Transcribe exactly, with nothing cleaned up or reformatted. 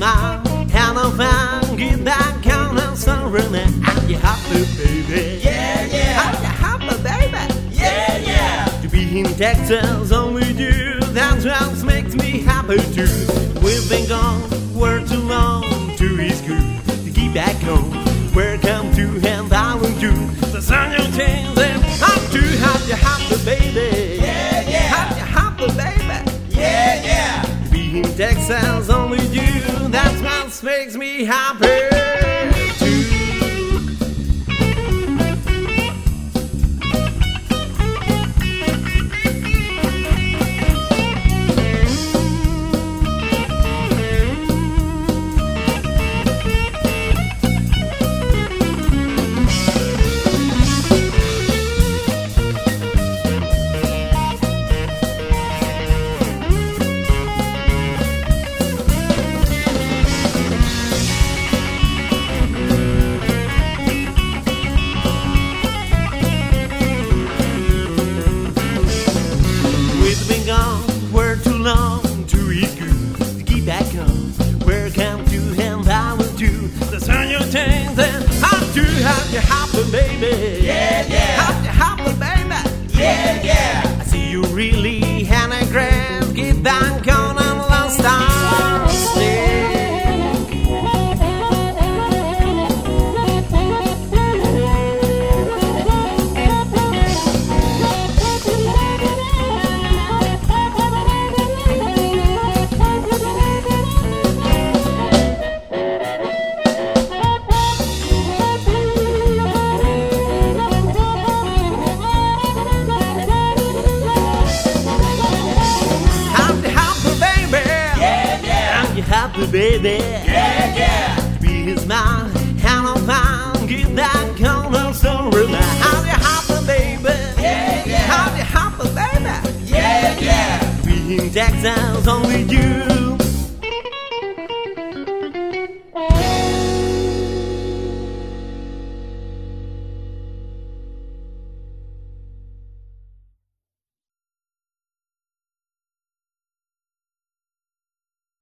smile and a fun, get back on and surrender. Are you happy, baby? Yeah, yeah. Are you happy, baby? Yeah, yeah. To be in Texas only you, that's what makes me happy too. We've been gone, we're too long, too is good to get back home. Welcome to and I will do the sun you change and I'm too happy, happy, baby. Yeah, yeah. Happy, happy, baby. Yeah, yeah. To be in Texas only you, that's what makes me happy too. We're too long to eat good to get back home. Welcome to and I will do the sun you change and I'm too happy, happy, baby. Yeah, yeah. Happy, happy, baby. Yeah, yeah. I see you really had a grand get back on and last time stick. Happy, baby. Yeah, yeah. Be his man, and I'm fine. Get that kind of story. Happy, happy, baby. Yeah, yeah. Happy, happy, baby. Yeah, yeah. Be in Texas, only you.